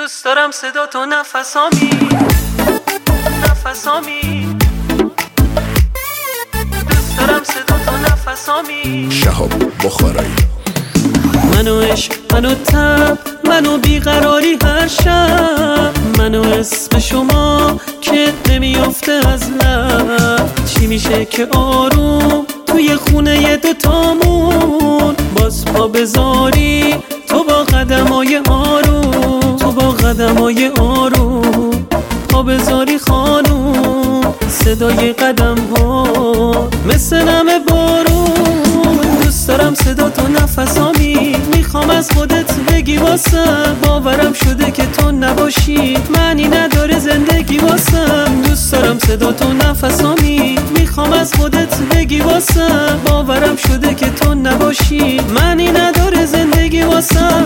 دوست دارم صدا تو نفسامی نفسامی، دوست دارم صدا تو نفسامی. شهاب بخارایی. منو عشق، منو تب، منو بیقراری هر شب، منو اسم شما که نمیافته از لب. چی میشه که آروم توی خونه دوتامون باز پا بذاری تو با قدمای آروم، تو با قدمای آروم پا بذاری خانوم. صدای قدم ها مثل نم بارون. دوست دارم صدا تو نفسامی، میخوام از خودت بگی واسم. باورم شده که تو نباشی معنی نداره زندگی واسم. دوست دارم صدا تو نفسامی، میخوام از خودت بگی واسم. باورم شده که تو نباشی معنی نداره زندگی واسم.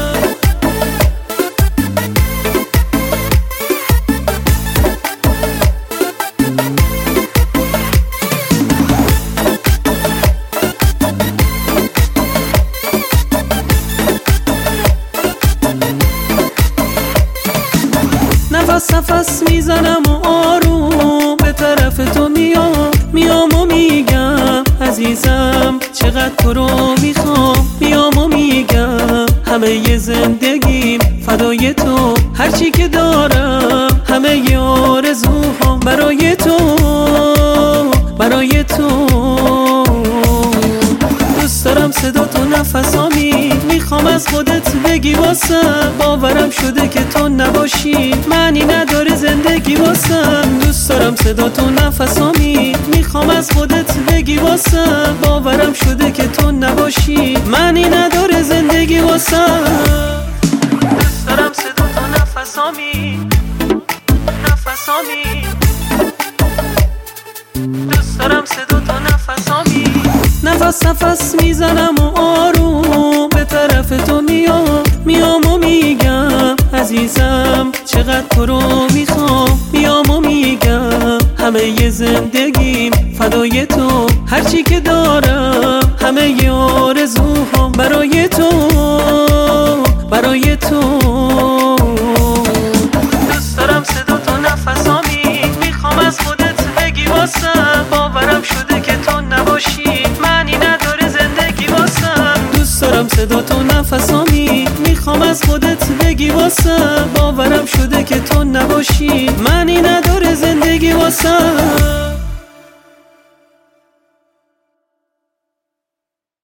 نفس نفس میزنم و آروم به طرف تو میام و میگم عزیزم چقدر تو رو میخوام. میام و میگم همه ی زندگیم فدای تو، هرچی که دارم همه ی آرزوهام برای تو، برای تو. دوست دارم صدا تو نفسامی، میخوام از خودت بگی واسم. باورم شده که تو نباشی معنی نداره زندگی واسم. دوست دارم صدا تو نفسامی، میخوام از خودت بگی واسم. باورم شده که تو نباشی معنی نداره زندگی واسم. دوست دارم صدا تو نفسامی نفسامی، دوست دارم صدا تو نفسامی. نفس نفس میزنم و آروم به طرف تو میام و میگم عزیزم چقدر تو رو میخوام. میام و میگم همه ی زندگیم فدای تو، هرچی که دارم همه ی آرزوهام برای تو، برای تو. دوست دارم صدا تو نفسامی، میخوام از خودت بگی واسم. باورم شده که تو نباشی معنی نداره زندگی واسم. دوست دارم صدا تو نفسامی، میخوام از خودت بگی واسم. باورم شده که تو نباشی معنی نداره زندگی واسم.